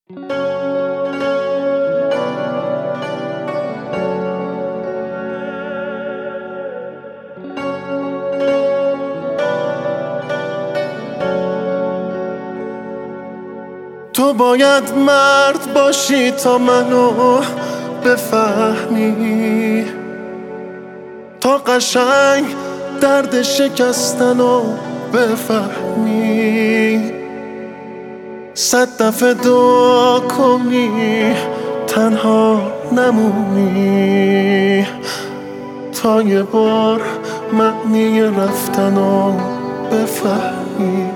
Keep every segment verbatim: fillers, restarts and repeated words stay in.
تو باید مرد باشی تا منو بفهمی، تا قشنگ درد شکستنو بفهمی. صد دفعه دعا کنی تنها نمونی، تا یه بار معنی رفتنو بفهمی.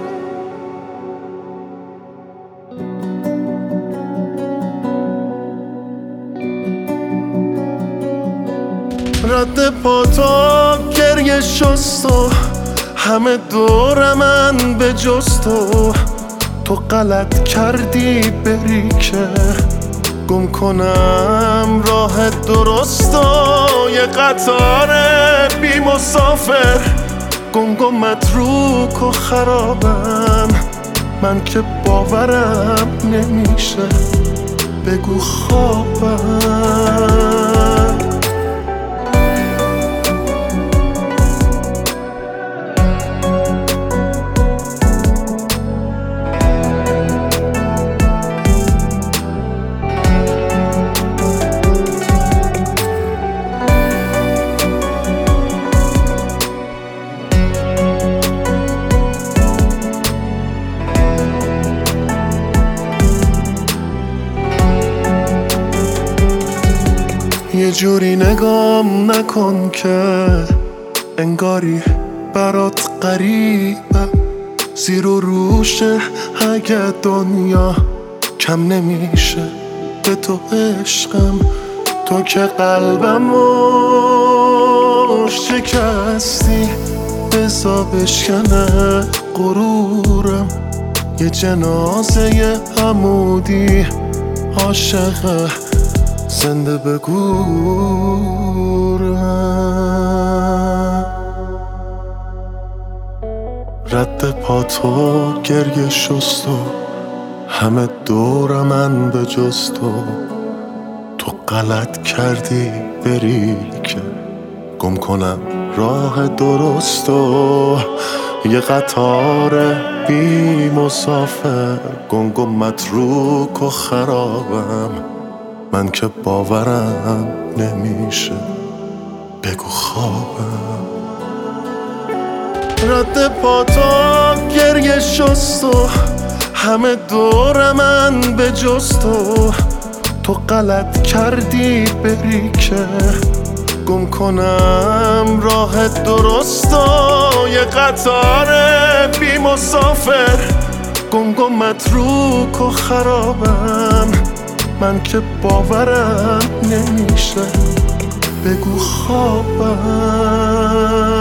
رد پا تا گریه شست و همه دور من به جز تو. تو غلط کردی بری که گم کنم راه درست و یه قطار بی مسافر گنگ و متروک و خرابم. من که باورم نمیشه بگو خوابم. یه جوری نگام نکن که انگاری برات غریبه، زیر و روشه اگه دنیا کم نمیشه به تو عشقم. تو که قلبمو شکستی بزا بشکنه غرورم. یه جنازه عمودی عاشقه زنده بگورم. رد پا تو گریه شست و همه دور من به جز تو. تو غلط کردی بری که گم کنم راه درست و یه قطار بی مسافر گنگ و متروک و خرابم. من که باورم نمیشه بگو خوابم. رد پا تا گریه شست و همه دور من به جز تو. تو غلط کردی بری که گم کنم راه درست و یه قطار بی مسافر گنگ و متروک و خرابم. من که باورم نمیشه بگو خوابم.